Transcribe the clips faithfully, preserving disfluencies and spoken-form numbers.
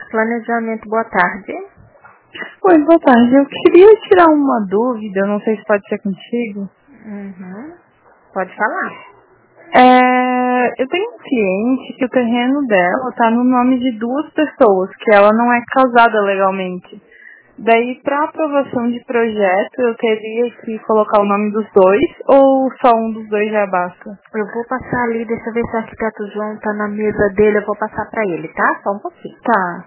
Planejamento, boa tarde. Oi, boa tarde. Eu queria tirar uma dúvida, não sei se pode ser contigo. Uhum. Pode falar. É, eu tenho um cliente que o terreno dela está no nome de duas pessoas, que ela não é casada legalmente. Daí, para aprovação de projeto, eu teria que colocar o nome dos dois ou só um dos dois já basta? Eu vou passar ali, deixa eu ver se o arquiteto João tá na mesa dele, eu vou passar para ele, tá? Só um pouquinho. Tá.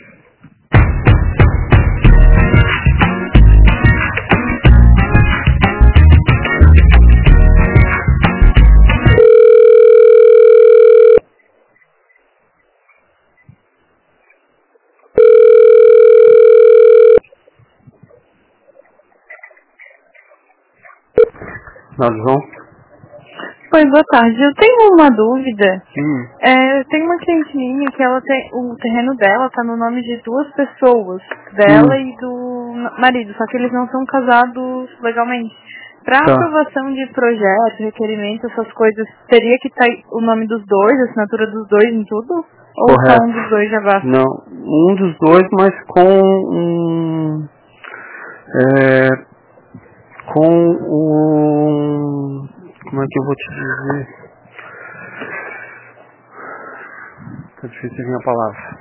Nós vamos? Oi, boa tarde. Eu tenho uma dúvida. Hum. É, eu tenho uma cliente minha que ela tem, o terreno dela está no nome de duas pessoas, dela Hum. e do marido, só que eles não são casados legalmente. Para Tá. aprovação de projeto, requerimento, essas coisas, teria que estar o nome dos dois, a assinatura dos dois em tudo? Ou Correto. só um dos dois já basta? Não, um dos dois, mas com um, é, com o, como é que eu vou te dizer? Tá difícil vir a palavra.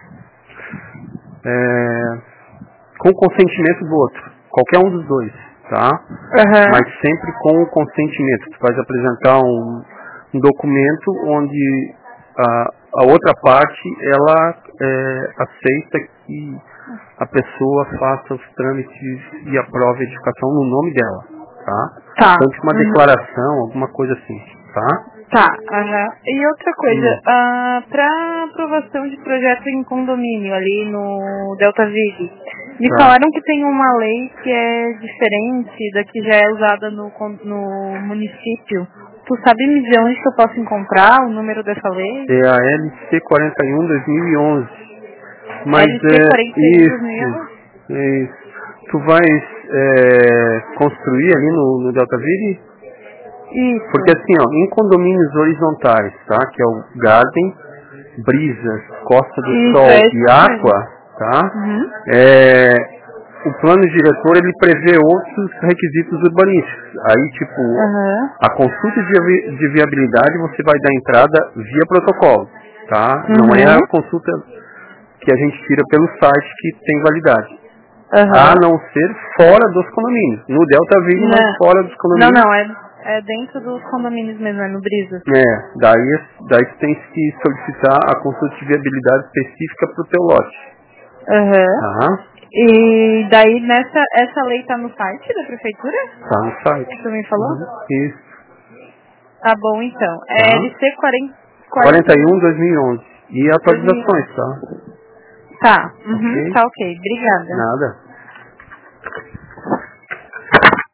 É, com o consentimento do outro, qualquer um dos dois, tá? Aham. Mas sempre com o consentimento. Tu vais apresentar um, um documento onde a, a outra parte, ela é, aceita que a pessoa faça os trâmites e aprove a edificação no nome dela, tá? Tá. Tanto uma Uhum. declaração, alguma coisa assim, tá? Tá, aham. E outra coisa, Hum. ah, para aprovação de projeto em condomínio ali no Delta Vig, me Tá. falaram que tem uma lei que é diferente da que já é usada no, con- no município. Tu sabe me dizer onde que eu posso encontrar o número dessa lei? É a L C quarenta e um dois mil e onze. Mas L C quarenta e um é dois mil e onze? isso, é isso. Tu vais é, construir ali no, no Delta Vig? Isso. Porque assim, ó, em condomínios horizontais, tá? Que é o Garden, Brisas, Costa do Isso, Sol é e isso mesmo. Aqua, tá? Uhum. É, o plano diretor ele prevê outros requisitos urbanísticos. Aí, tipo, Aham. a consulta de, vi- de viabilidade você vai dar entrada via protocolo, tá? Não é Uhum. a consulta que a gente tira pelo site que tem validade. A Aham. não ser fora dos condomínios. No Delta Vig, mas Não. fora dos Não, condomínios. não, é, é dentro dos condomínios mesmo, é no Brisa. É, daí, daí tu tens que solicitar a consulta de viabilidade específica pro teu lote. Aham. Tá? E daí nessa essa lei tá no site da prefeitura? Tá no site. Você me falou? Uhum. Isso. Tá bom então. É Tá? L C quarenta, quarenta quarenta e e um um dois mil e onze. E dois mil e onze. atualizações, tá? Tá, uhum, Ok? tá ok. Obrigada. Nada.